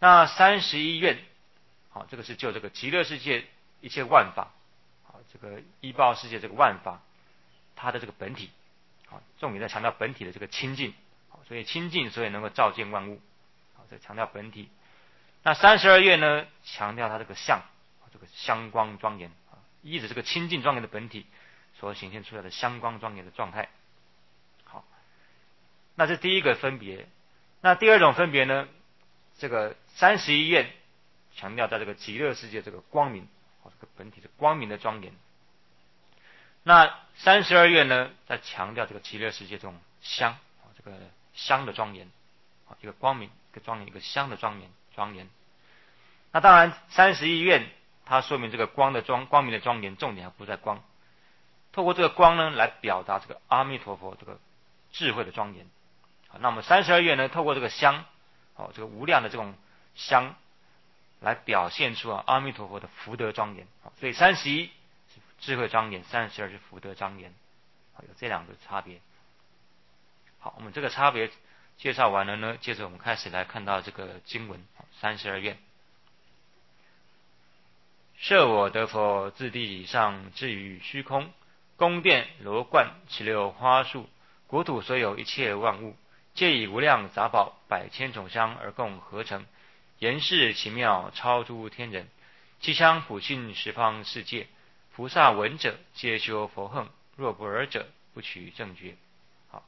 那31愿，好，这个是就这个极乐世界一切万法，好，这个依报世界这个万法，它的这个本体，好，重点在强调本体的这个清净，好，所以清净，所以能够照见万物，好，这强调本体。那32愿呢，强调它这个相，这个香光庄严，依着这个清净庄严的本体所显现出来的香光庄严的状态。好，那这第一个分别。那第二种分别呢，这个31愿强调在这个极乐世界这个光明，这个本体是光明的庄严。那32愿呢，在强调这个极乐世界这种香，这个香的庄严，一个光明，一个庄严，一个香的庄严。那当然31愿它说明这个光明的庄严，重点还不在光，透过这个光呢来表达这个阿弥陀佛这个智慧的庄严。那么32愿呢，透过这个香，这个无量的这种香来表现出阿弥陀佛的福德庄严。所以31是智慧庄严，32是福德庄严，有这两个差别。好，我们这个差别介绍完了呢，接着我们开始来看到这个经文32愿。设我得佛，自地以上至于虚空，宫殿罗观其六花树，国土所有一切万物，皆以无量杂宝百千种香而共合成，言是奇妙超诸天人，其香普尽十方世界，菩萨闻者皆修佛行，若不尔者不取正觉。好，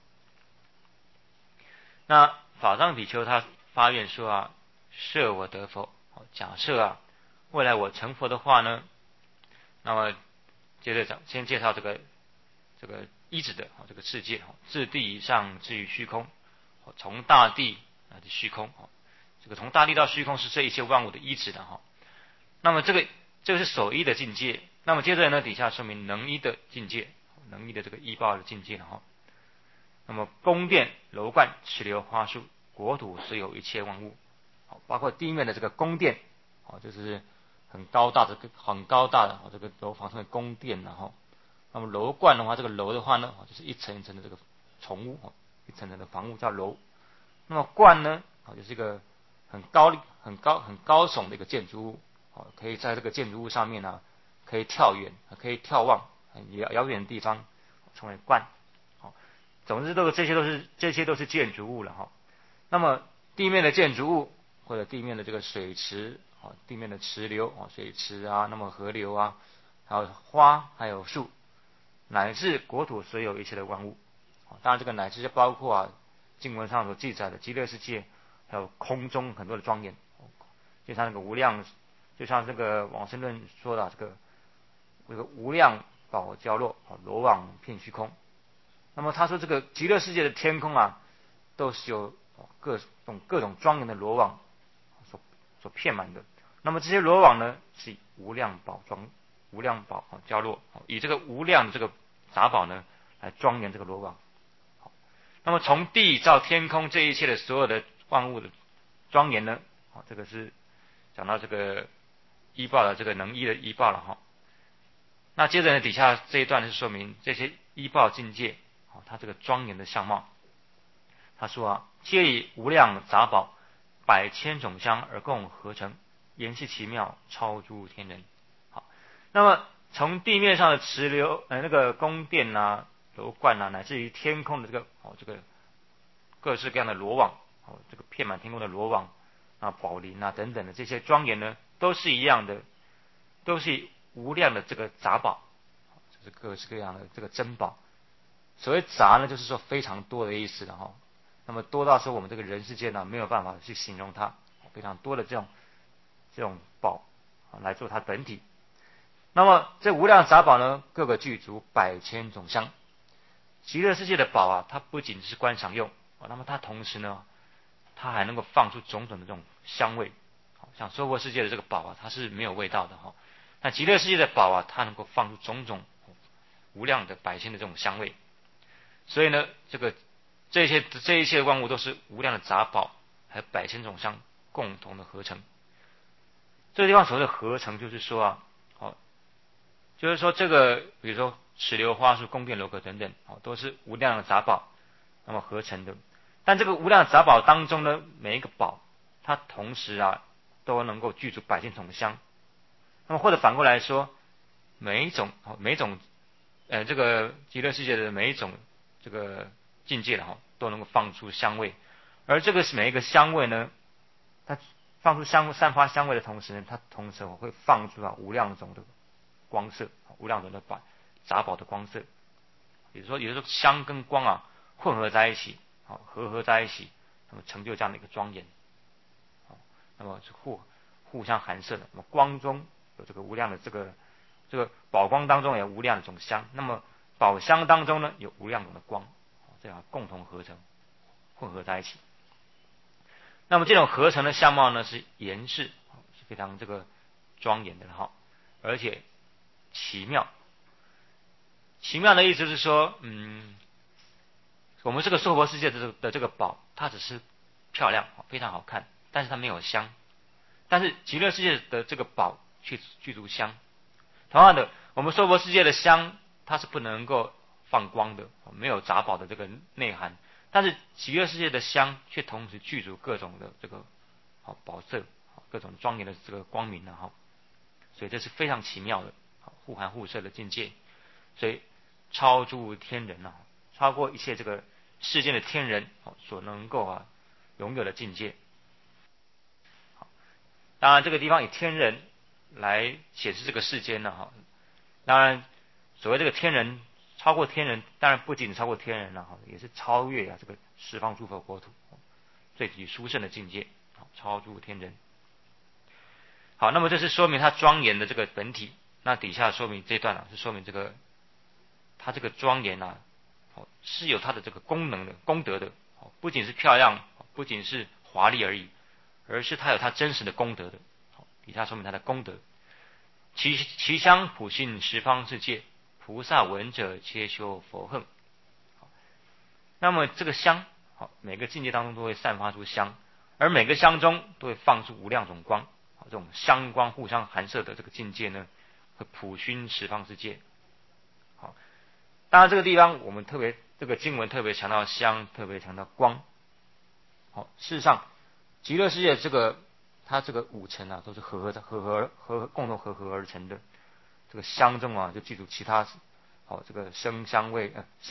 那法藏比丘他发愿说设我得佛，假设未来我成佛的话呢，那么接着先介绍这个依止的这个世界，自地以上至于虚空，从大地到虚空，这个从大地到虚空是这一切万物的依止的哈。那么这个是守依的境界。那么接着呢，底下说明能依的境界，能依的这个依报的境界了哈。那么宫殿楼观池流花树，国土所有一切万物，包括地面的这个宫殿，就是很高大的这个楼房称为宫殿，然后那么楼观的话，这个楼的话呢，就是一层一层的这个重屋，一层层的房屋叫楼。那么观呢，就是一个很高耸的一个建筑物，可以在这个建筑物上面呢，可以眺远，可以眺望很遥远的地方，称为观。总之这些都是建筑物了哈。那么地面的建筑物或者地面的这个水池，地面的池流，水池啊，那么河流啊，还有花，还有树，乃至国土所有一切的万物。当然这个乃至就包括经文上所记载的极乐世界，还有空中很多的庄严，就像那个无量，就像这个往生论说的这个无量宝交落，罗网遍虚空。那么他说这个极乐世界的天空都是由各种庄严的罗网所遍满的。那么这些罗网呢，是以无量宝交落，以这个无量的这个杂宝呢来庄严这个罗网。那么从地到天空这一切的所有的万物的庄严呢，这个是讲到这个依报的这个能依的依报了哈。那接着呢，底下这一段是说明这些依报境界，它这个庄严的相貌。他说皆以无量杂宝百千种香而共合成，言是奇妙超诸天人。好，那么从地面上的池流，那个宫殿楼观乃至于天空的这个各式各样的罗网，这个遍满天空的罗网宝林等等的这些庄严呢，都是一样的，都是无量的这个杂宝，就是各式各样的这个珍宝。所谓杂呢，就是说非常多的意思的哈。那么多到说我们这个人世间没有办法去形容它，非常多的这种宝来做它本体。那么这无量杂宝呢，各个具足百千种香。极乐世界的宝它不仅是观赏用，那么它同时呢，它还能够放出种种的这种香味。像娑婆世界的这个宝它是没有味道的哈。那极乐世界的宝它能够放出种种无量的百千的这种香味。所以呢，这一切万物都是无量的杂宝，还有百千种香共同的合成。这个地方所谓的合成，就是说就是说这个，比如说池流花树宫殿楼阁等等，都是无量的杂宝那么合成的。但这个无量的杂宝当中呢，每一个宝它同时都能够具足百千种香。那么或者反过来说，每一种这个极乐世界的每一种这个境界都能够放出香味，而这个是每一个香味呢，它放出散发香味的同时呢，它同时会放出无量种的光色，无量种的杂宝的光色。也就是说香跟光混合在一起，合在一起，那么成就这样的一个庄严。那么是互相含摄的。那么光中有这个无量的这个宝光当中有无量的种香，那么宝香当中呢有无量种的光，这样共同合成混合在一起。那么这种合成的相貌呢是严饰，是非常这个庄严的而且奇妙。奇妙的意思是说，我们这个娑婆世界的这个宝，它只是漂亮，非常好看，但是它没有香。但是极乐世界的这个宝却具足香。同样的，我们娑婆世界的香，它是不能够放光的，没有杂宝的这个内涵。但是极乐世界的香却同时具足各种的这个宝色，各种庄严的这个光明所以这是非常奇妙的互含互摄的境界。所以超诸天人超过一切这个世间的天人所能够拥有的境界。当然这个地方以天人来显示这个世间当然所谓这个天人超过天人，当然不仅超过天人也是超越这个十方诸佛国土最极殊胜的境界，超诸天人。好，那么这是说明它庄严的这个本体。那底下说明这段是说明这个它这个庄严是有它的这个功能的功德的，不仅是漂亮，不仅是华丽而已，而是它有它真实的功德的。底下说明它的功德。其香普信十方世界，菩萨闻者皆修佛恨。那么这个香每个境界当中都会散发出香，而每个香中都会放出无量种光，这种香光互相含摄的这个境界呢，会普熏十方世界。当然这个地方我们这个经文特别强调香，特别强调光。事实上极乐世界它这个五层都是共同合而成的。这个香中就记住其他这个声香味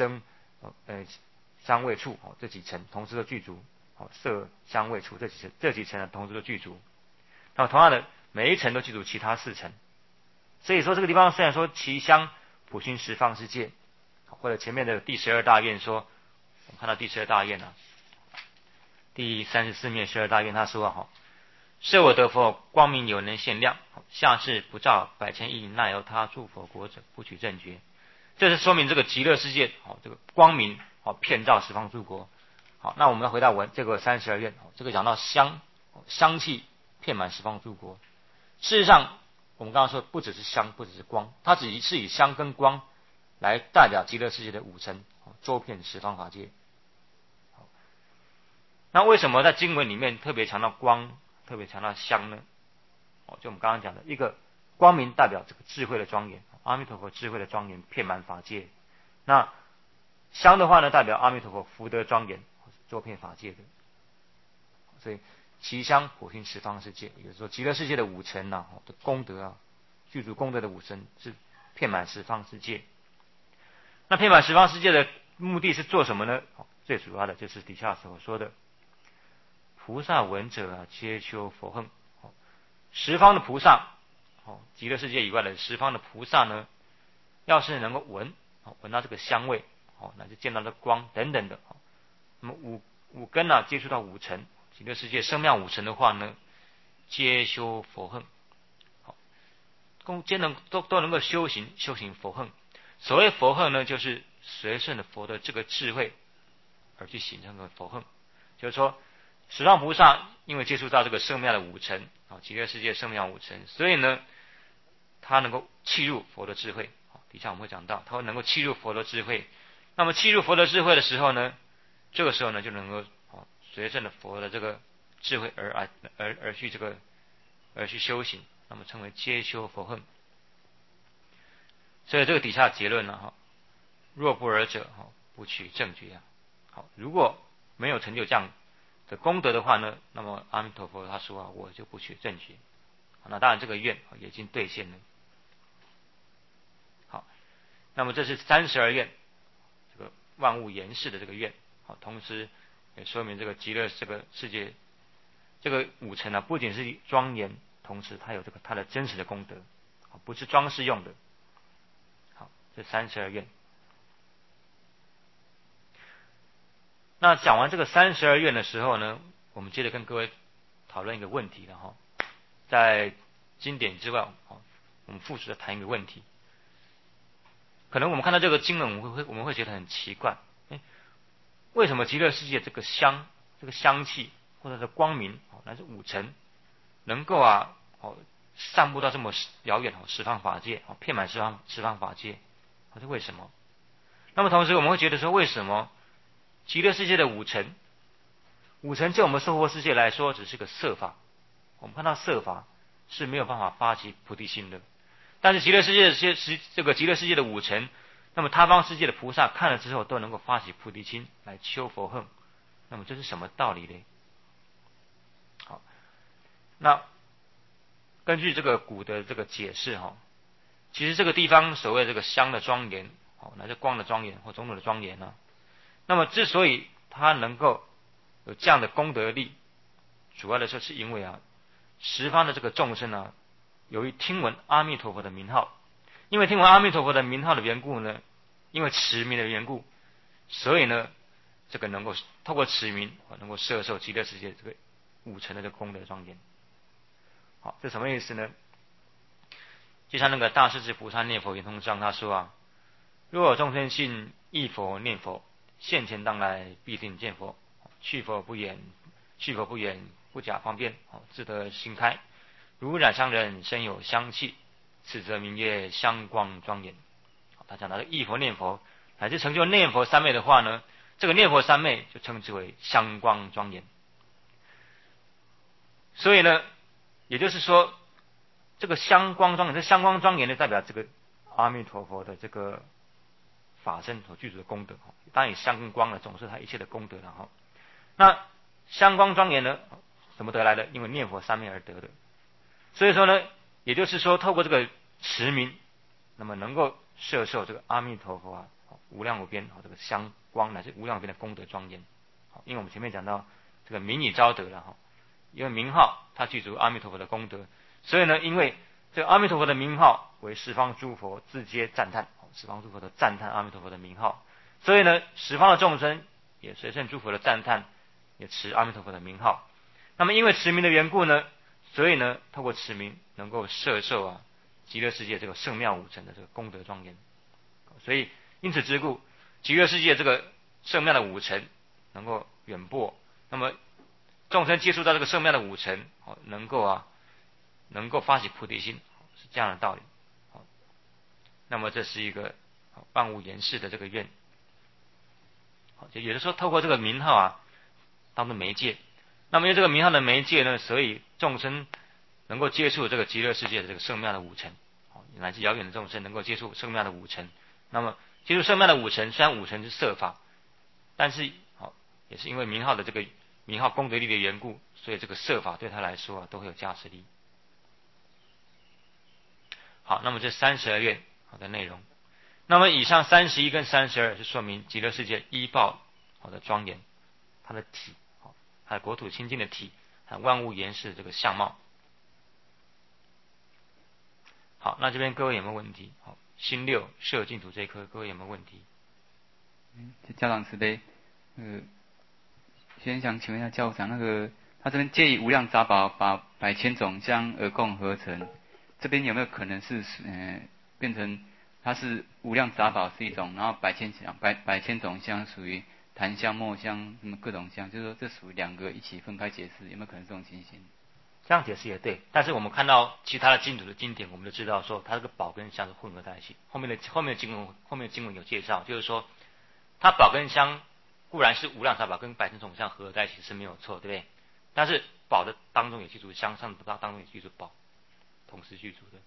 香味触这几层同时都具足，色香味触这几层同时都具足。那么同样的每一层都具足其他四层。所以说这个地方虽然说其香普熏十方世界，或者前面的第12大愿说，我们看到第12大愿第34面12大愿他说设我得佛光明有能限量，下世不照百千亿，那由他诸佛国者不取正觉。这是说明这个极乐世界这个光明遍照十方诸国。那我们回到这个32愿，这个讲到香气遍满十方诸国。事实上我们刚刚说不只是香，不只是光，它只是以香跟光来代表极乐世界的五层，周遍十方法界。那为什么在经文里面特别强调光，特别强调香呢？就我们刚刚讲的，一个光明代表这个智慧的庄严，阿弥陀佛智慧的庄严遍满法界。那香的话呢，代表阿弥陀佛福德庄严，周遍法界的。所以其香普熏十方世界，也就是说极乐世界的五层的功德具足功德的五层是遍满十方世界。那遍满十方世界的目的是做什么呢？最主要的就是底下所说的菩萨闻者皆修佛恨。十方的菩萨极乐世界以外的十方的菩萨呢，要是能够闻到这个香味那就见到这光等等的那么五根接触到五层极乐世界声妙五层的话呢，皆修佛恨，都能够修行佛恨。所谓佛恨呢，就是随顺的佛的这个智慧而去形成的佛恨。就是说十方菩萨因为接触到这个圣妙的五层极乐世界圣妙五层，所以呢他能够契入佛的智慧。底下我们会讲到他会能够契入佛的智慧。那么契入佛的智慧的时候呢，这个时候呢就能够随顺的佛的这个智慧而去修行，那么称为皆修佛恨。所以这个底下结论若不尔者不取正觉。如果没有成就这样的功德的话呢，那么阿弥陀佛他说我就不取正觉。那当然这个愿也已经兑现了。好，那么这是32愿，这个万物言事的这个愿。好，同时也说明这个极乐这个世界这个五尘不仅是庄严，同时它有这个它的真实的功德，不是装饰用的。好，这32愿。那讲完这个32愿的时候呢，我们接着跟各位讨论一个问题了哈。在经典之外，我们复述的谈一个问题。可能我们看到这个经文，我们会觉得很奇怪，为什么极乐世界这个香气或者是光明，乃至五尘，能够散布到这么遥远十方法界，遍满十方法界，这为什么？那么同时我们会觉得说，为什么极乐世界的五尘就我们娑婆世界来说只是个色法，我们看到色法是没有办法发起菩提心的，但是极乐世界这个极乐世界的五尘，那么他方世界的菩萨看了之后都能够发起菩提心来求佛恨，那么这是什么道理呢？好，那根据这个古的这个解释其实这个地方所谓这个香的庄严，乃至光的庄严或种种的庄严呢，那么之所以它能够有这样的功德力，主要的说是因为十方的这个众生由于听闻阿弥陀佛的名号，因为听闻阿弥陀佛的名号的缘故呢，因为持名的缘故，所以呢，这个能够透过持名能够摄受极乐世界这个五尘的这个功德庄严。好，这什么意思呢？就像那个大势至菩萨念佛圆通章他说若有众生信忆佛念佛，现前当来必定见佛，去佛不远，不假方便，自得心开。如染香人身有香气，此则名曰香光庄严。他讲到忆佛念佛乃至成就念佛三昧的话呢，这个念佛三昧就称之为香光庄严。所以呢，也就是说这个香光庄严，这香光庄严呢代表这个阿弥陀佛的这个法身所具足的功德，当然以香跟光呢总是他一切的功德了那香光庄严呢怎么得来的？因为念佛三昧而得的。所以说呢，也就是说透过这个持名，那么能够摄受这个阿弥陀佛无量无边这个香光乃至无量无边的功德庄严。因为我们前面讲到这个名以招得了因为名号它具足阿弥陀佛的功德，所以呢，因为这个阿弥陀佛的名号为十方诸佛自皆赞叹，十方诸佛都赞叹阿弥陀佛的名号，所以呢，十方的众生也随顺诸佛的赞叹，也持阿弥陀佛的名号。那么因为持名的缘故呢，所以呢，透过持名能够摄受极乐世界这个圣妙五尘的这个功德庄严。所以因此之故，极乐世界这个圣妙的五尘能够远播，那么众生接触到这个圣妙的五尘，能够发起菩提心，是这样的道理。那么这是一个万物言事的这个愿。就有的时候透过这个名号当做媒介，那么因为这个名号的媒介呢，所以众生能够接触这个极乐世界的这个圣妙的五尘，乃至遥远的众生能够接触圣妙的五尘。那么接触圣妙的五尘，虽然五尘是色法，但是也是因为名号的这个名号功德力的缘故，所以这个色法对他来说都会有加持力。好，那么这32愿的内容，那么以上31跟32是说明极乐世界依报的庄严，它的体，还有国土清净的体，还有万物言事的这个相貌。好，那这边各位有没有问题？好，心六摄净土这一科，各位有没有问题？ 家长慈悲，先想请问一下教务长，他这边借以无量杂宝把百千种香而共合成，这边有没有可能是变成它是无量杂宝是一种，然后百千种香属于檀香、墨香什么各种香，就是说这属于两个一起分开解释，有没有可能这种情形？ 这样解释也对，但是我们看到其他的净土的经典，我们就知道说它这个宝跟香是混合在一起。后面的经文有介绍，就是说它宝跟香固然是无量杂宝跟百千种香合合在一起是没有错，对不对？但是宝的当中也记住香，香的当中也记住宝，同时具足的。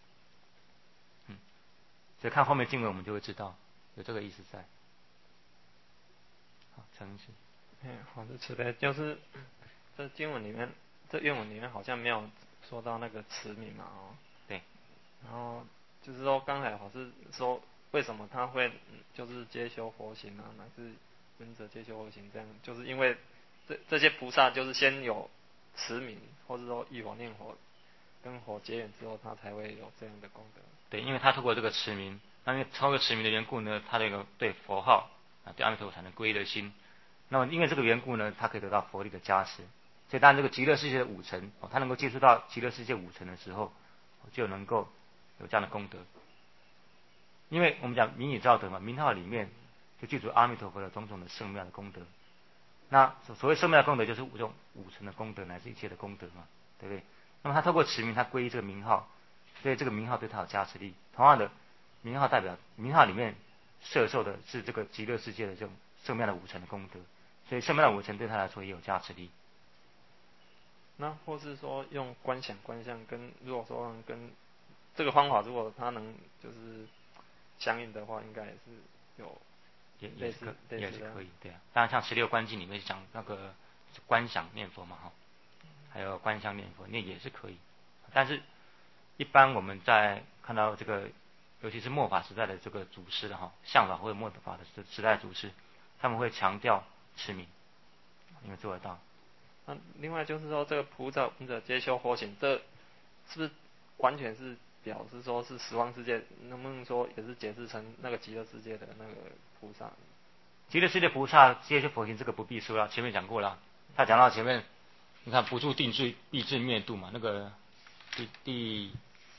所以看后面经文我们就会知道有这个意思在。好，陈医师。 好的慈悲，就是这经文里面，这愿文里面好像没有说到那个持名嘛， 对。 然后就是说，刚才好是说，为什么他会就是接修佛行啊，乃至闻者接修佛行这样，就是因为这些菩萨就是先有持名，或者说忆火念火，跟火结缘之后，他才会有这样的功德。 对，因为他透过这个持名，那因为超过持名的缘故呢，他这个对佛号啊，对阿弥陀佛才能皈依的心。那么因为这个缘故呢，他可以得到佛力的加持。所以当然这个极乐世界的五层，他能够接触到极乐世界五层的时候，就能够有这样的功德。因为我们讲名以造德嘛，名号里面就记住阿弥陀佛的种种的圣妙的功德。那所谓圣妙的功德，就是这种五层的功德，乃至一切的功德嘛，对不对？那么他透过持名，他皈依这个名号，所以这个名号对他有加持力。同样的，名号代表名号里面摄受的是这个极乐世界的这种圣妙的五层的功德，所以圣妙的五层对他来说也有加持力。 那或是说用观想观相跟，如果说跟这个方法，如果它能就是相应的话，应该也是有也是可以，对啊。当然像16观经里面讲那个观想念佛嘛，还有观想念佛，那也是可以。但是一般我们在看到这个，尤其是末法时代的这个祖师的相法或者末法的时代的祖师，他们会强调持名，因为做得到。 那另外就是说，这个菩萨闻者皆修佛行，这是不是完全是表示说是十方世界？能不能说也是解释成那个极乐世界的那个菩萨？ 极乐世界菩萨皆修佛行，这个不必说了，前面讲过了。他讲到前面，你看不住定罪，必至灭度嘛，那个第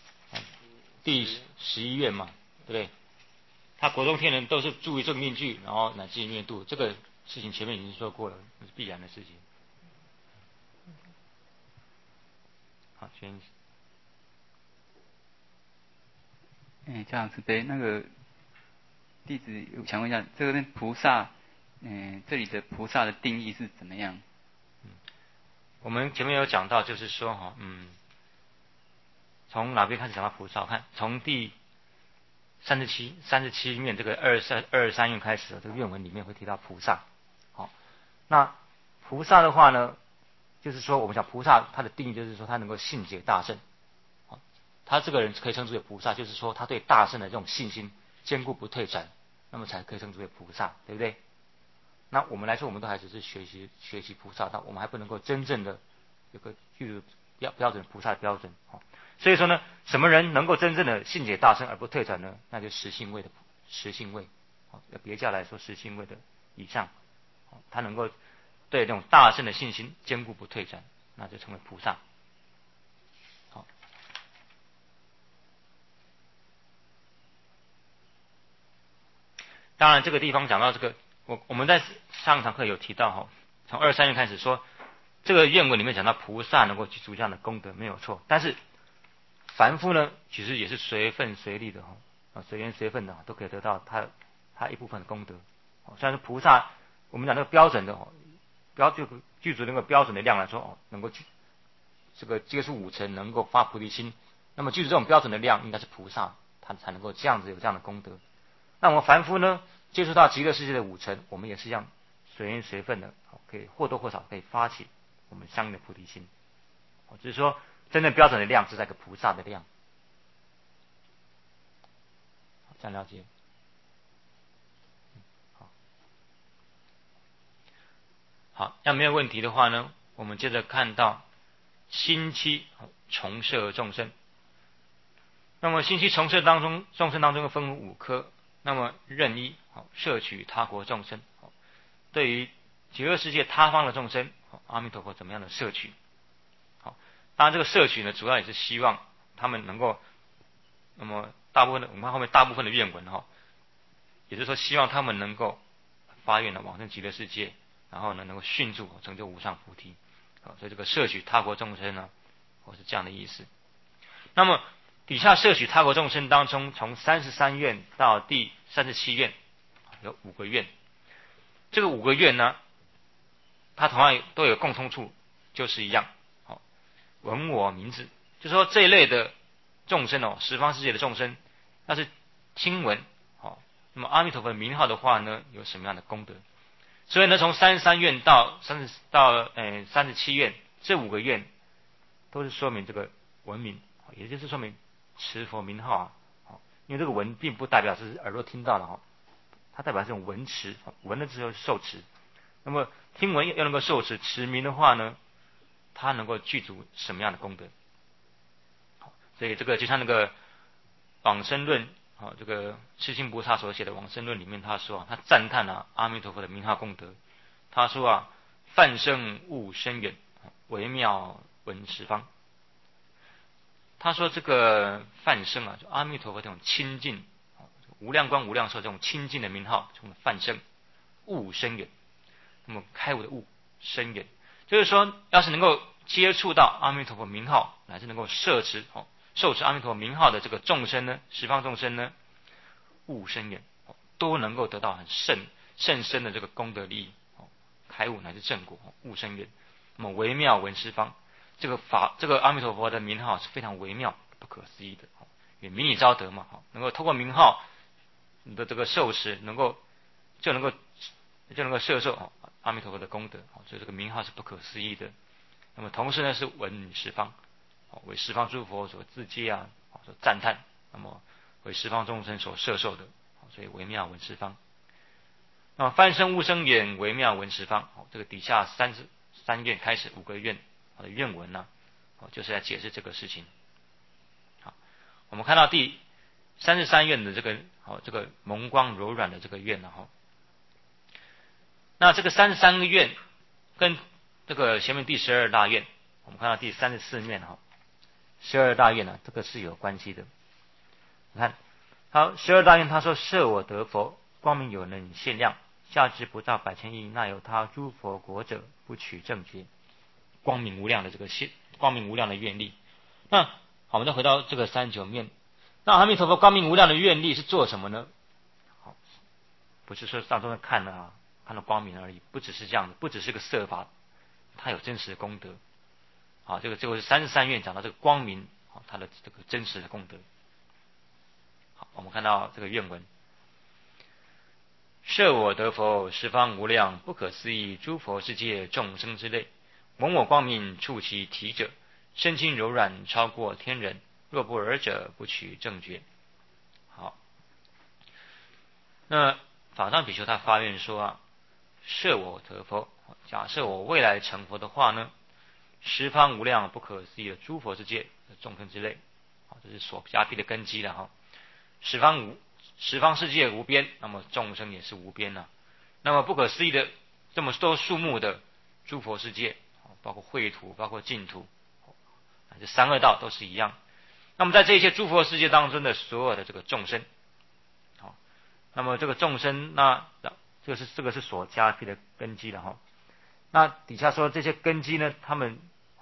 11愿嘛，对不对？他国中天人都是住于正命具，然后乃至于灭度，这个事情前面已经说过了，是必然的事情。好，先。 这样子对，那个弟子想问一下，这边菩萨，这里的菩萨的定义是怎么样？ 我们前面有讲到，就是说从哪边开始讲到菩萨？看从第37面这个23愿开始，这个愿文里面会提到菩萨。好，那菩萨的话呢，就是说我们讲菩萨，他的定义就是说他能够信解大圣。他这个人可以称之为菩萨，就是说他对大圣的这种信心坚固不退转，那么才可以称之为菩萨，对不对？那我们来说，我们都还只是学习菩萨道，我们还不能够真正的有个具有标准菩萨的标准。所以说呢，什么人能够真正的信解大圣而不退转呢？那就实性位的实性位，别教来说实性位的以上，他能够对这种大圣的信心坚固不退转，那就成为菩萨。当然，这个地方讲到这个，我们在上堂课有提到从23愿开始说，这个愿文里面讲到菩萨能够具足这样的功德没有错，但是凡夫呢，其实也是随分随力的随缘随分的都可以得到他一部分的功德。虽然说菩萨，我们讲那个标准的具足那个标准的量来说能够这个接触五层，能够发菩提心，那么具足这种标准的量，应该是菩萨，他才能够这样子有这样的功德。那我们凡夫呢，接触到极乐世界的五层，我们也是一样随缘随分的，可以或多或少可以发起我们相应的菩提心。只是说真正标准的量是在个菩萨的量。这样了解？好，要没有问题的话呢，我们接着看到心期重摄众生。那么心期重摄当中，众生当中分为5科。那么任一摄取他国众生，对于极乐世界他方的众生，阿弥陀佛怎么样的摄取？当然这个摄取呢，主要也是希望他们能够，那么我们看后面大部分的愿文也就是说希望他们能够发愿往生极乐世界，然后呢能够迅速成就无上菩提。所以这个摄取他国众生呢，是这样的意思。那么底下摄取他国众生当中，从33愿到第37愿有5个愿。这个5个愿呢，它同样都有共通处，就是一样。闻我名字，就是说这一类的众生十方世界的众生，要是听闻那么阿弥陀佛的名号的话呢，有什么样的功德？ 所以呢，从33愿到37愿，这5个愿都是说明这个文名，也就是说明持佛名号啊。因为这个文并不代表是耳朵听到的哈，它代表这种文持，闻了之后受持。那么听闻要能够受持持名的话呢，它能够具足什么样的功德？所以这个就像那个往生论，这个痴心菩萨所写的往生论里面，他说他赞叹阿弥陀佛的名号功德。他说梵声悟深远，微妙闻十方。他说这个梵声就阿弥陀佛这种清净，无量光无量寿这种清净的名号，这种梵声悟深远。那么开悟的悟深远，就是说要是能够接触到阿弥陀佛名号，乃至能够摄持受持阿弥陀佛名号的这个众生呢，十方众生呢，悟深远，都能够得到很甚深的这个功德利益，开悟乃至正果，悟深远。那么微妙闻十方，这个阿弥陀佛的名号是非常微妙不可思议的，也名以昭德嘛，能够透过名号你的这个受持，就能够摄受阿弥陀佛的功德，所以这个名号是不可思议的。那么同时呢，是闻十方，为十方诸佛所自戒所赞叹，那么为十方众生所摄受的，所以微妙闻十方。那么梵声悟深远，微妙闻十方，这个底下33愿开始5个愿的愿文呢，就是来解释这个事情。好，我们看到第33愿的这个蒙光柔软的这个愿那这个33个愿跟这个前面第12大愿，我们看到第34愿12大愿这个是有关系的。你看，好，12大愿他说设我得佛，光明有能限量，下至不到100千亿，那有他诸佛国者，不取正觉，光明无量的光明无量的愿力。那好，我们再回到这个39愿，那阿弥陀佛光明无量的愿力是做什么呢？不是说上中看到光明而已，不只是这样的，不只是个色法，它有真实的功德。好，这个是33愿讲到这个光明，它的这个真实的功德。好，我们看到这个愿文：设我得佛，十方无量不可思议诸佛世界众生之类，闻我光明触其体者，身轻柔软超过天人，若不尔者，不取正觉。好，那法藏比丘他发愿说设我得佛，假设我未来成佛的话呢，十方无量不可思议的诸佛世界众生之类，这是所加庇的根基了十方世界无边，那么众生也是无边那么不可思议的这么多数目的诸佛世界，包括秽土，包括净土，这三恶道都是一样。那么在这些诸佛世界当中的所有的这个众生，那么这个众生，那这个是所加庇的根基了那底下说这些根基呢，他们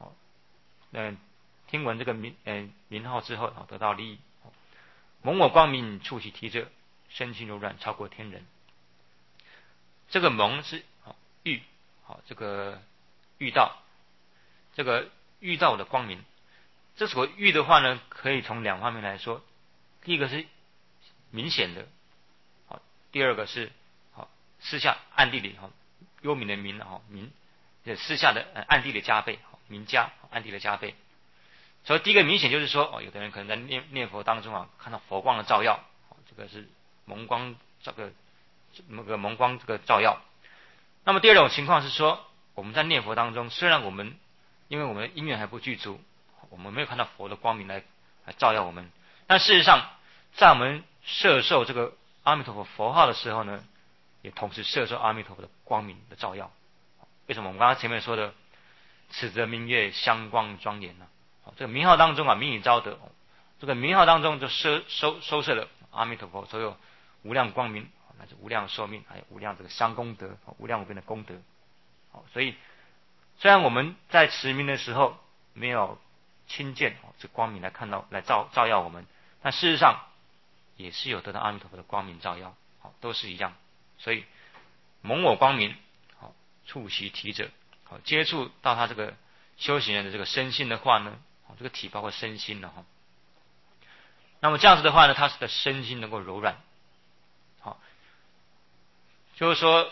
听闻这个名号之后得到利益，蒙我光明触其体者，身轻柔软超过天人。这个蒙是遇，这个遇到，这个遇到的光明。这所遇的话呢，可以从2方面来说。第一个是明显的，第二个是私下暗地里幽冥的冥冥，私下的暗地里加倍，冥加暗地里加倍。所以第一个明显就是说，有的人可能在念佛当中看到佛光的照耀，这个是蒙光，蒙光这个照耀。那么第二种情况是说，我们在念佛当中，虽然因为我们的因缘还不具足，我们没有看到佛的光明来照耀我们，但事实上，在我们摄受这个阿弥陀佛佛号的时候呢，也同时摄受阿弥陀佛的光明的照耀。为什么？我们刚才前面说的，此则明月香光庄严这个名号当中名以昭德，这个名号当中就收摄了阿弥陀佛所有无量光明，乃至无量寿命，还有无量这个香功德，无量无边的功德。所以虽然我们在持名的时候没有亲见这光明来照耀我们，但事实上也是有得到阿弥陀佛的光明照耀，都是一样。所以蒙我光明触其体者，接触到他这个修行人的这个身心的话呢，这个体包括身心那么这样子的话呢，他的身心能够柔软。就是说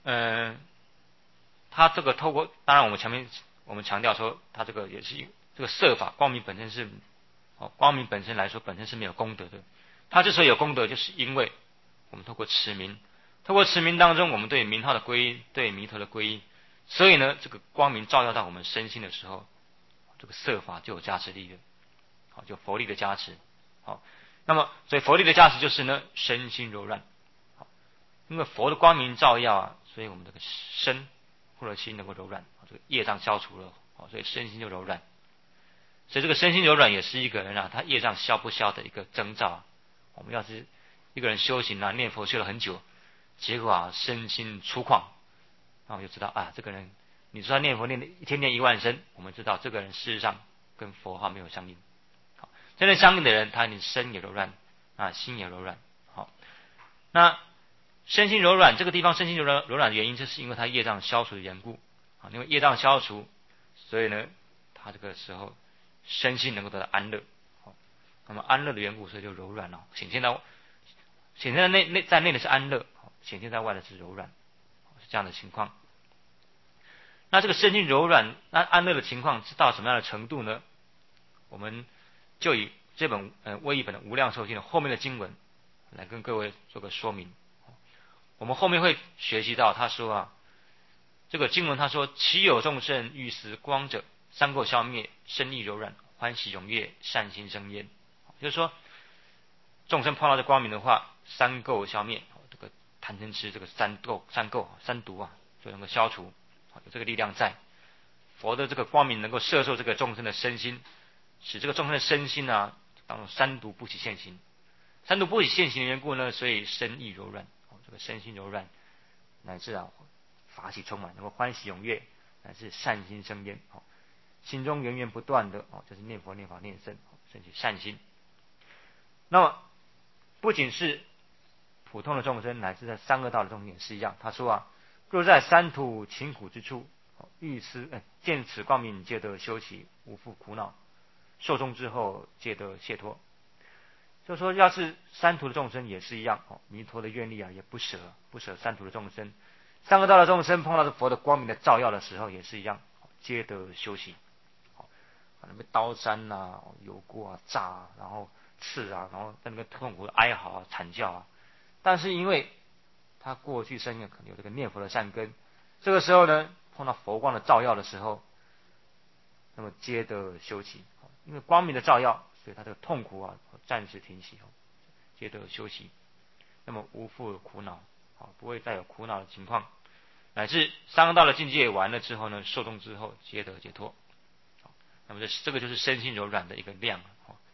他这个透过，当然我们强调说，他这个也是这个设法，光明本身是，光明本身来说本身是没有功德的。他之所以有功德，就是因为我们透过持名，透过持名当中，我们对名号的归依，对弥陀的归依，所以呢，这个光明照耀到我们身心的时候，这个设法就有加持力了，好，就佛力的加持，好，那么所以佛力的加持就是呢，身心柔软，好，因为佛的光明照耀啊，所以我们这个身或者心能够柔软，这个业障消除了，好，所以身心就柔软。所以这个身心柔软也是一个人啊，他业障消不消的一个征兆啊。我们要是一个人修行啊，念佛修了很久，结果啊身心粗犷，那我就知道啊，这个人你说他念佛一天念10000声，我们知道这个人事实上跟佛号没有相应。好，真正相应的人，他你身也柔软啊，心也柔软。好，那身心柔软这个地方，身心柔软的原因，就是因为他业障消除的缘故啊，因为业障消除，所以呢，他这个时候身心能够得到安乐。好，那么安乐的缘故，所以就柔软了，显现在内的是安乐，显现在外的是柔软，是这样的情况。那这个身心柔软，那安乐的情况是到什么样的程度呢？我们就以这本威仪本的无量寿经的后面的经文来跟各位做个说明。我们后面会学习到，他说啊，这个经文他说：“其有众生欲思光者，三垢消灭，身意柔软，欢喜踊跃，善心生焉。”就是说，众生碰到这光明的话，三垢消灭，这个贪嗔痴这个三毒啊，就能够消除，有这个力量在。佛的这个光明能够摄受这个众生的身心，使这个众生的身心啊，当中三毒不起现行。三毒不起现行的缘故呢，所以身意柔软，这个身心柔软，乃至啊法喜充满，能够欢喜踊跃，乃至善心生焉，心中源源不断的就是念佛念法念僧，升起善心。那么不仅是普通的众生，乃至在三恶道的众生也是一样。他说啊，若在三途勤苦之处，欲思见此光明，皆得休息，无复苦恼，寿终之后皆得解脱。就说要是三途的众生也是一样，弥陀的愿力啊，也不舍三途的众生。三恶道的众生碰到佛的光明的照耀的时候，也是一样，皆得休息。那边刀山啊、油锅啊、炸啊，然后刺啊，然后在那边痛苦的哀嚎啊、惨叫啊。但是因为他过去生可能有这个念佛的善根，这个时候呢，碰到佛光的照耀的时候，那么皆得休息。因为光明的照耀，所以他这个痛苦啊暂时停息，皆得休息。那么无复苦恼，不会再有苦恼的情况，乃至三恶道的境界完了之后呢，寿终之后皆得解脱。那么这个就是身心柔软的一个量。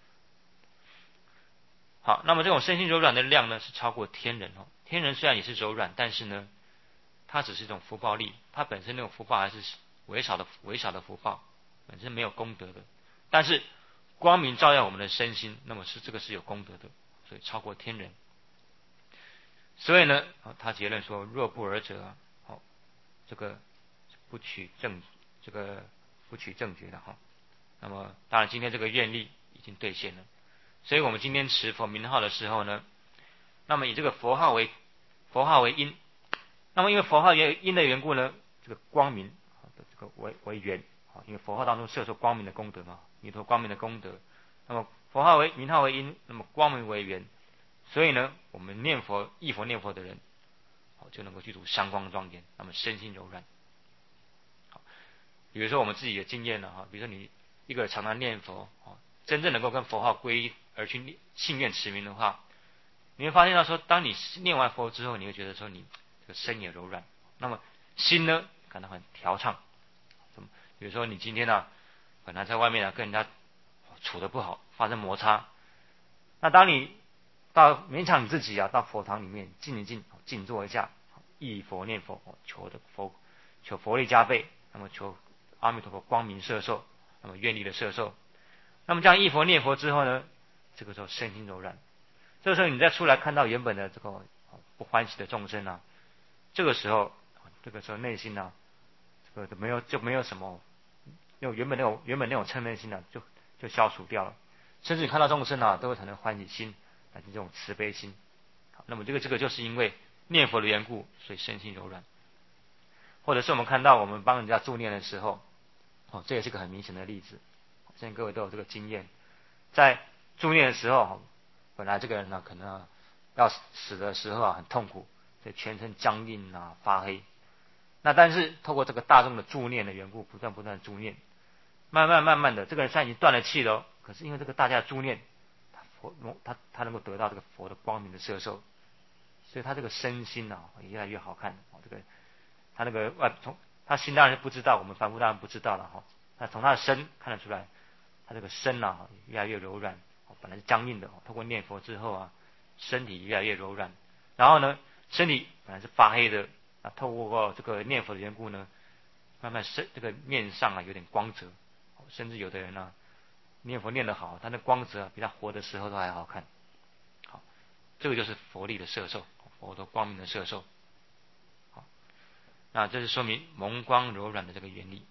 好，那么这种身心柔软的量呢，是超过天人。天人虽然也是柔软，但是呢，它只是一种福报力，它本身那种福报还是微小的福报，本身没有功德的。但是光明照耀我们的身心，那么这个是有功德的，所以超过天人。所以呢，他结论说：若不尔者，这个不取正觉的哈。那么当然今天这个愿力已经兑现了，所以我们今天持佛名号的时候呢，那么以这个佛号为因，那么因为佛号因的缘故呢，这个光明这个为缘，因为佛号当中摄受光明的功德嘛，弥陀光明的功德，那么名号为因，那么光明为缘，所以呢，我们念佛忆佛念佛的人，就能够具足香光庄严，那么身心柔软。比如说我们自己的经验呢，比如说你一个人常常念佛，真正能够跟佛号归依而去信愿持名的话，你会发现到说，当你念完佛之后，你会觉得说你这个身也柔软，那么心呢感到很调畅。比如说你今天呢，本来在外面跟人家处得不好，发生摩擦，那当你勉强你自己到佛堂里面静一静，静坐一下，忆佛念佛，求佛力加倍，那么求阿弥陀佛光明摄受，那么愿力的摄受。那么这样忆佛念佛之后呢，这个时候身心柔软，这个时候你再出来看到原本的这个不欢喜的众生啊，这个时候内心啊，这个就没有什么，原本那种嗔恨心啊，就消除掉了，甚至你看到众生啊，都会产生欢喜心，乃至这种慈悲心。那么这个就是因为念佛的缘故，所以身心柔软。 或者是我们看到我们帮人家助念的时候，这也是个很明显的例子。相信各位都有这个经验，在助念的时候，本来这个人呢可能要死的时候很痛苦，所以全身僵硬发黑。那但是透过这个大众的助念的缘故，不断助念，慢慢的，这个人虽然已经断了气了，可是因为这个大家的助念，他能够得到这个佛的光明的摄受，所以他这个身心也越来越好看。这个他那个他心当然是不知道，我们凡夫当然不知道了那从他的身看得出来，他这个身越来越柔软，本来是僵硬的，透过念佛之后身体越来越柔软。然后呢，身体本来是发黑的，透过这个念佛的缘故呢，慢慢这个面上有点光泽，甚至有的人念佛念得好，他的光泽比他活的时候都还好看。好，这个就是佛力的摄受，佛的光明的摄受。好，那这是说明蒙光柔软的这个原理。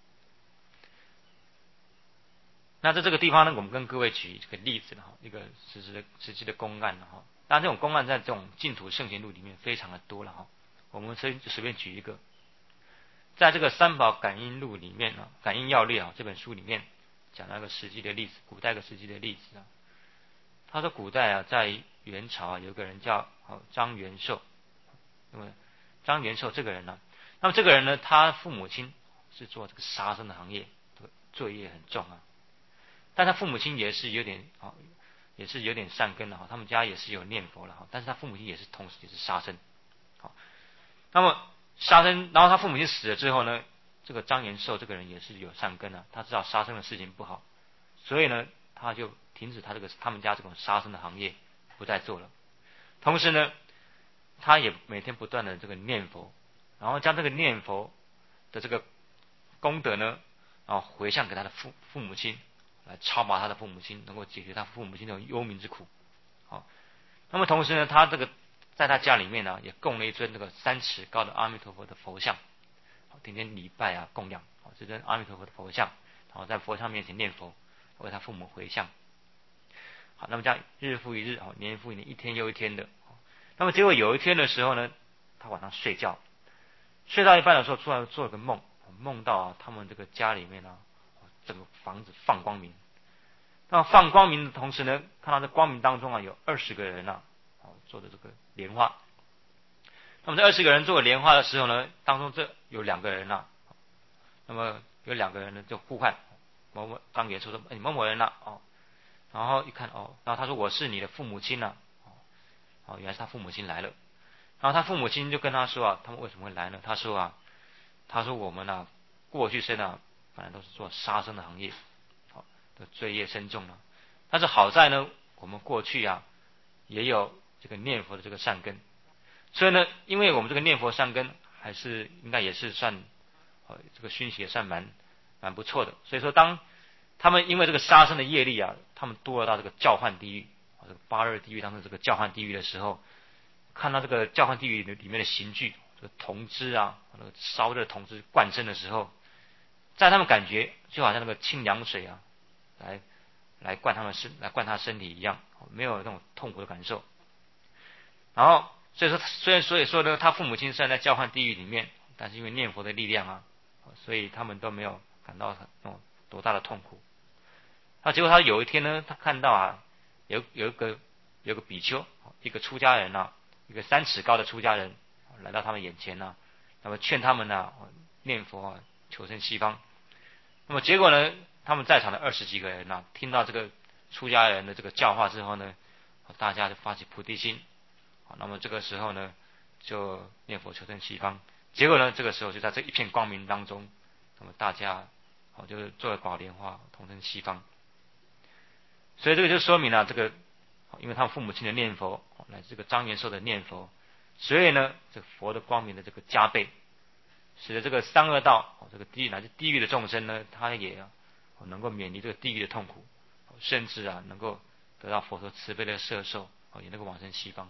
那在这个地方呢，我们跟各位举这个例子一个实际的公案当然这种公案在这种净土圣贤录里面非常的多了我们随便举一个，在这个三宝感应录里面感应要略这本书里面讲到一个实际的例子，古代一个实际的例子他说古代在元朝有个人叫张元寿。那么张元寿这个人那么这个人呢，他父母亲是做这个杀生的行业，这个罪业很重但他父母亲也是有点善根他们家也是有念佛了但是他父母亲同时也是杀生。那么杀生，然后他父母亲死了之后呢，这个张元寿这个人也是有善根他知道杀生的事情不好，所以呢他就停止他们家这种杀生的行业，不再做了。同时呢，他也每天不断的这个念佛，然后将这个念佛的这个功德呢回向给他的父母亲，来超拔他的父母亲，能够解决他父母亲这种忧民之苦。那么同时呢，他这个在他家里面也供了一尊这个3尺高的阿弥陀佛的佛像，天天礼拜供养这尊阿弥陀佛的佛像，然后在佛像面前念佛，为他父母回向。好，那么这样日复一日年复一年，一天又一天的。那么结果有一天的时候呢，他晚上睡觉，睡到一半的时候，突然做了个梦，梦到他们这个家里面整个房子放光明。那放光明的同时呢，看到这光明当中有20个人做的这个莲花。那么这20个人做莲花的时候呢，当中这有2个人那么有2个人呢就呼唤某某张元寿说：“你某某人然后一看然后他说：“我是你的父母亲原来是他父母亲来了。然后他父母亲就跟他说他们为什么会来呢？他说我们过去生反正都是做杀生的行业，的罪业深重了。但是好在呢，我们过去也有这个念佛的这个善根，所以呢，因为我们这个念佛善根还是应该也是算这个熏习也算蛮不错的。所以说，当他们因为这个杀生的业力他们堕落到这个教幻地狱这个8热地狱当中这个教幻地狱的时候，看到这个教幻地狱里面的刑具，这个铜汁那个烧热铜汁灌身的时候，在他们感觉就好像那个清凉水来灌他身体一样，没有那种痛苦的感受。然后所以说呢，他父母亲虽然在教幻地狱里面，但是因为念佛的力量所以他们都没有感到多大的痛苦。结果他有一天呢，他看到有个比丘，一个出家人一个3尺高的出家人来到他们眼前那么劝他们念佛求生西方。那么结果呢，他们在场的20几个人听到这个出家人的这个教化之后呢，大家就发起菩提心。那么这个时候呢，就念佛求生西方。结果呢，这个时候就在这一片光明当中，那么大家就是做了宝莲花同生西方。所以这个就说明这个因为他们父母亲的念佛乃至这个张元寿的念佛，所以呢，这个佛的光明的这个加倍，使得这个三恶道这个地狱乃至地狱的众生呢，他也能够免离这个地狱的痛苦，甚至能够得到佛陀慈悲的摄受，也能够往生西方。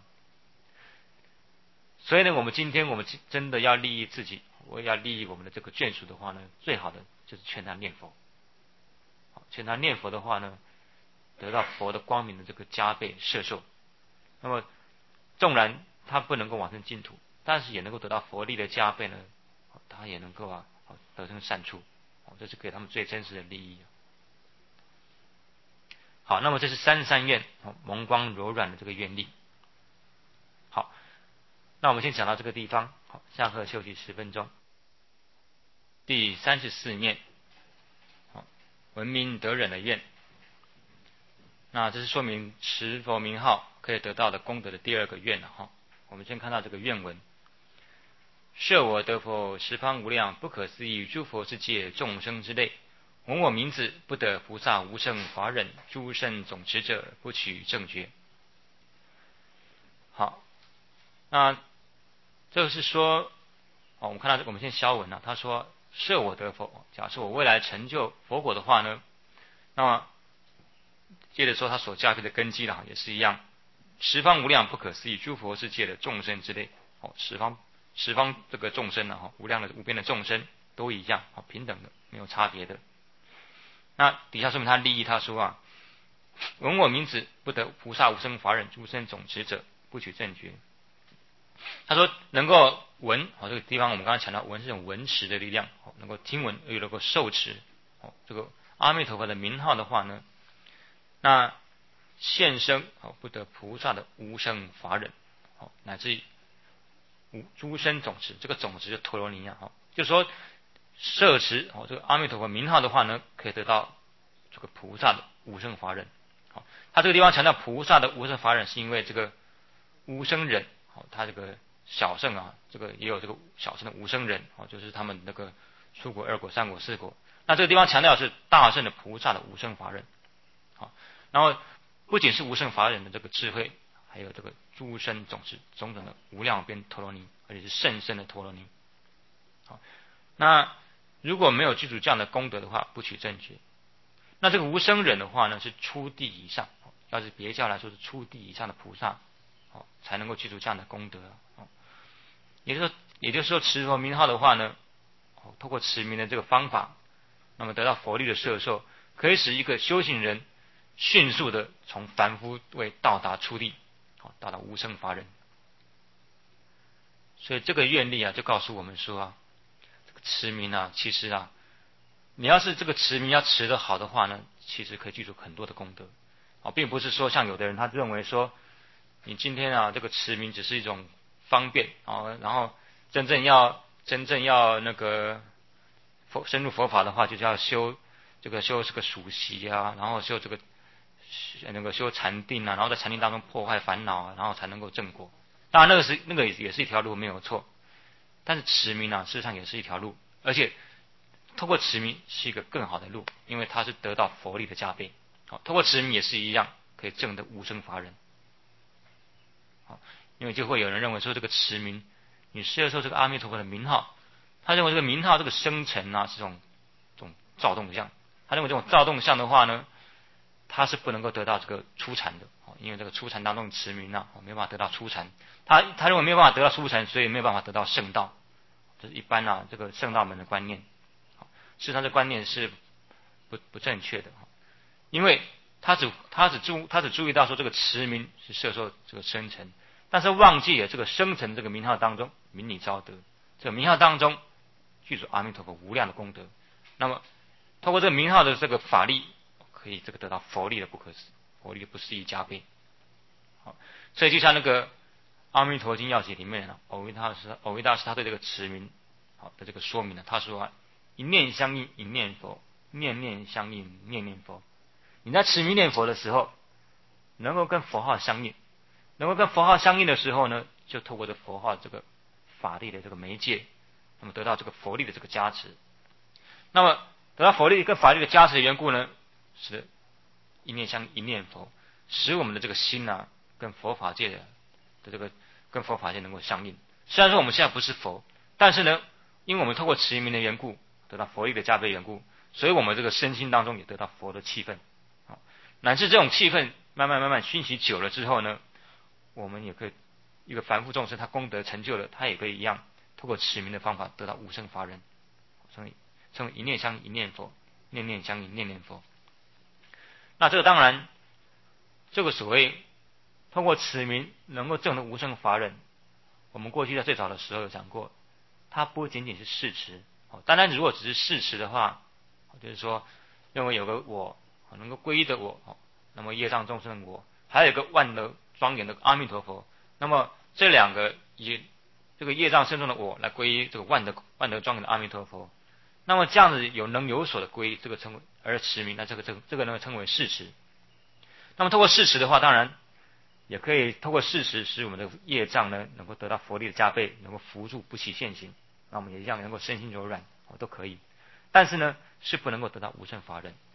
所以呢，我们今天真的要利益自己，我也要利益我们的这个眷属的话呢，最好的就是劝他念佛。劝他念佛的话呢，得到佛的光明的这个加倍摄受。那么纵然他不能够往生净土，但是也能够得到佛力的加倍呢， 他也能够得生善处，这是给他们最真实的利益。好，那么这是33愿蒙光柔软的这个愿力。好，那我们先讲到这个地方，好，下课休息10分钟。第34念，闻名得忍的愿。那这是说明持佛名号可以得到的功德的第2个愿了哈。我们先看到这个愿文：设我得佛十方无量不可思议诸佛世界众生之类，闻我名字不得菩萨无胜法忍诸圣总持者不取正觉。好，那这个是说，我们看到这个，我们先消文了。他说设我得佛，假设我未来成就佛果的话呢，那么接着说他所加配的根基了，也是一样，十方无量不可思议诸佛世界的众生之类，十方这个众生呢，无量的无边的众生都一样，平等的，没有差别的。那底下说明他利益，他说闻我名字不得菩萨无生法忍诸生总持者不取正觉。他说能够闻，这个地方我们刚才强调闻是种闻持的力量，能够听闻又能够受持，这个阿弥陀佛的名号的话呢，那现生不得菩萨的无生法忍，乃至于诸生总持，这个总持就陀罗尼就是说摄持这个阿弥陀佛名号的话呢，可以得到这个菩萨的无生法忍。他这个地方强调菩萨的无生法忍，是因为这个无生忍，他这个小圣这个也有这个小圣的无生忍，就是他们那个初果、2果、3果、4果。那这个地方强调的是大圣的菩萨的无生法忍。然后不仅是无生法忍的这个智慧，还有这个诸生总持种种的无量边陀罗尼，而且是甚深的陀罗尼。那如果没有具足这样的功德的话，不取正觉。那这个无生忍的话呢，是初地以上，要是别教来说是初地以上的菩萨，才能够具足这样的功德。也就是说持佛名号的话呢，透过持名的这个方法，那么得到佛力的摄受，可以使一个修行人迅速的从凡夫位到达初地，到达无生法忍。所以这个愿力就告诉我们说这个持名其实你要是这个持名要持得好的话呢，其实可以具足很多的功德。并不是说像有的人他认为说，你今天这个持名只是一种方便然后真正要那个深入佛法的话，就是要修这个属习然后修这个那个修禅定然后在禅定当中破坏烦恼然后才能够正果。当然那个也是一条路，没有错。但是持名事实上也是一条路，而且透过持名是一个更好的路，因为它是得到佛力的加倍。透过持名也是一样，可以证得无生法忍。因为就会有人认为说这个持名，你摄受这个阿弥陀佛的名号，他认为这个名号这个生成是这种躁动相，他认为这种躁动相的话呢，他是不能够得到这个初禅的，因为这个初禅当中持名没办法得到初禅，他认为没有办法得到初禅，所以没有办法得到圣道。这是一般这个圣道门的观念。事实上这观念是不正确的，因为他只注意到说这个持名是摄受这个生成，但是忘记了这个生成这个名号当中名理昭德，这个名号当中具足阿弥陀佛无量的功德。那么透过这个名号的这个法力，可以这个得到佛力的佛力的不思议加倍。所以就像那个阿弥陀经要解里面藕益大师他对这个持名的这个说明他说一念相应一念佛，念念相应念念佛。你在持名念佛的时候，能够跟佛号相应，能够跟佛号相应的时候呢，就透过这佛号这个法力的这个媒介，那么得到这个佛力的这个加持。那么得到佛力跟法力的加持的缘故呢，是一念相应一念佛，使我们的这个心跟佛法界的这个跟佛法界能够相应。虽然说我们现在不是佛，但是呢，因为我们透过持名的缘故，得到佛力的加倍缘故，所以我们这个身心当中也得到佛的气氛。乃至这种气氛慢慢熏习久了之后呢，我们也可以一个凡夫众生他功德成就了，他也可以一样透过持名的方法得到无生法忍，称为一念相应一念佛，念念相应念念佛。那这个当然这个所谓透过持名能够证得无生法忍，我们过去在最早的时候有讲过， 它不仅仅是事实。当然，如果只是事实的话，就是说认为有个我能够皈依的我，那么业障众生的我，还有一个万德庄严的阿弥陀佛，那么这两个以这个业障深重的我来皈依这个万德庄严的阿弥陀佛，那么这样子能有所的皈依，这个称为而持名，那这个呢称为事实。那么透过事实的话，当然也可以透过事实使我们的业障呢能够得到佛力的加倍，能够扶助不起现行，那我们也一样能够身心柔软，都可以。但是呢是不能够得到无胜法忍。